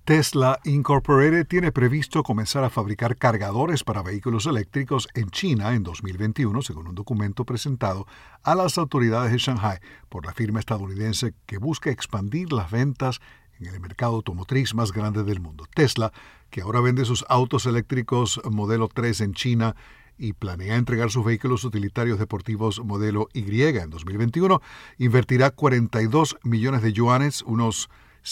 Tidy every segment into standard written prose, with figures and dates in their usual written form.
Tesla Incorporated tiene previsto comenzar a fabricar cargadores para vehículos eléctricos en China en 2021, según un documento presentado a las autoridades de Shanghai por la firma estadounidense que busca expandir las ventas en el mercado automotriz más grande del mundo. Tesla, que ahora vende sus autos eléctricos modelo 3 en China y planea entregar sus vehículos utilitarios deportivos modelo Y en 2021, invertirá 42 millones de yuanes, unos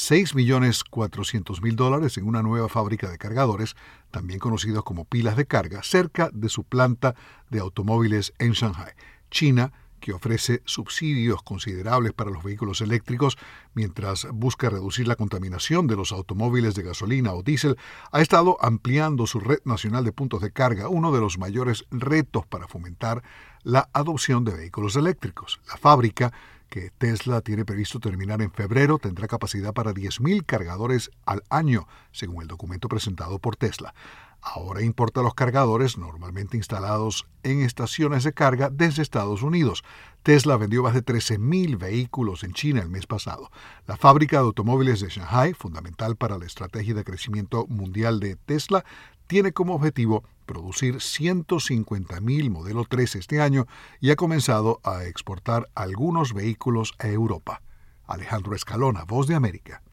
$6.400.000 en una nueva fábrica de cargadores, también conocidos como pilas de carga, cerca de su planta de automóviles en Shanghai. China, que ofrece subsidios considerables para los vehículos eléctricos mientras busca reducir la contaminación de los automóviles de gasolina o diésel, ha estado ampliando su red nacional de puntos de carga, uno de los mayores retos para fomentar la adopción de vehículos eléctricos. La fábrica, que Tesla tiene previsto terminar en febrero, tendrá capacidad para 10.000 cargadores al año, según el documento presentado por Tesla. Ahora importa los cargadores normalmente instalados en estaciones de carga desde Estados Unidos. Tesla vendió más de 13.000 vehículos en China el mes pasado. La fábrica de automóviles de Shanghai, fundamental para la estrategia de crecimiento mundial de Tesla, tiene como objetivo producir 150.000 Modelo 3 este año y ha comenzado a exportar algunos vehículos a Europa. Alejandro Escalona, Voz de América.